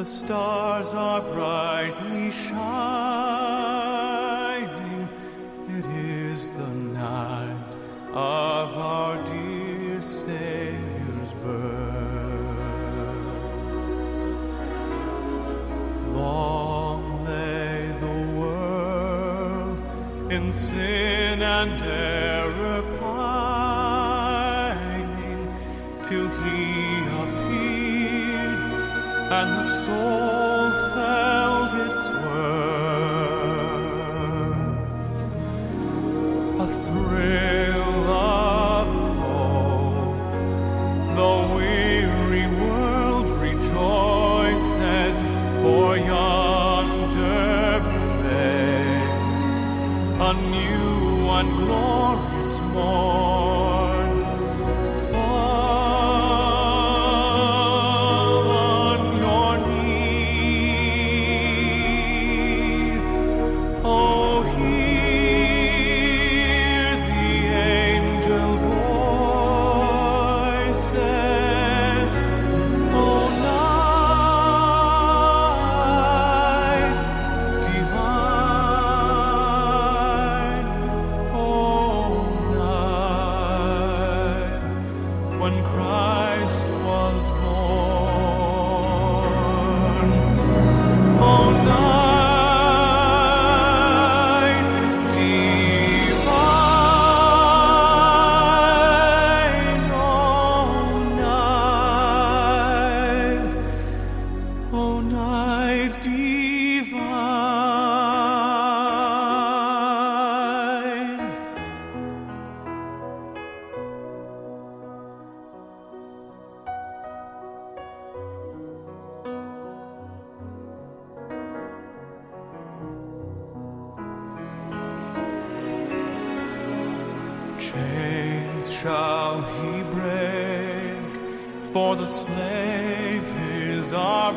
The stars are brightly shining. It is the night of our dear Savior's birth. Long lay the world in sin and error pining, till He appeared and the soul felt its worth. A thrill of hope, the weary world rejoices, for yonder breaks a new and glorious morn. Fall on your knees, oh, hear the angel voices, oh, night divine, oh, night when Christ was born. Oh, night divine, oh, night divine. Chains shall He break, for the slave is our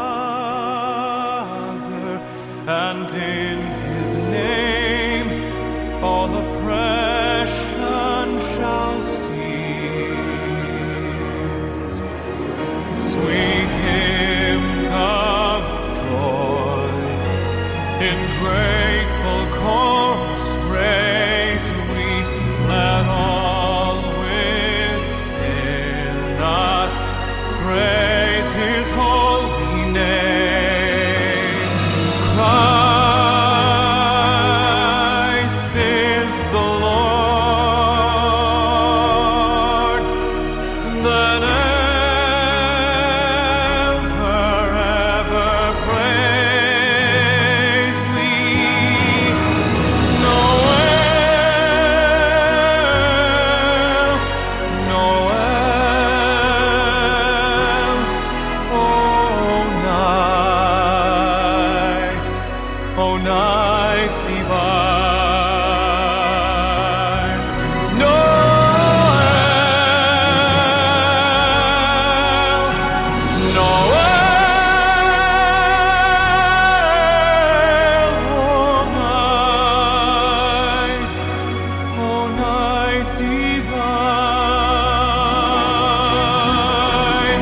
brother, and in His name all oppression shall cease. Sweet hymns of joy in grateful chorus raise we, let all within us praise His holy name. Christ is the Lord, then ever praise we. Noel, Noel, oh, night divine. Noel, Noel, oh, night divine.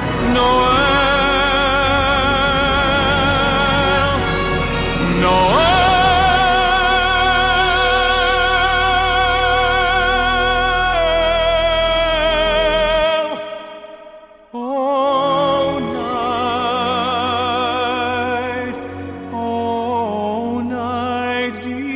Noel, Noel, oh, night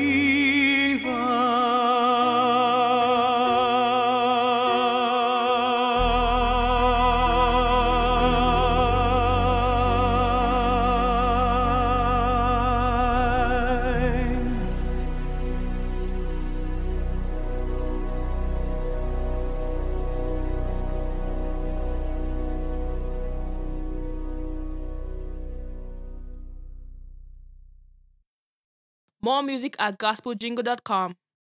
divine. More music at gospeljingle.com.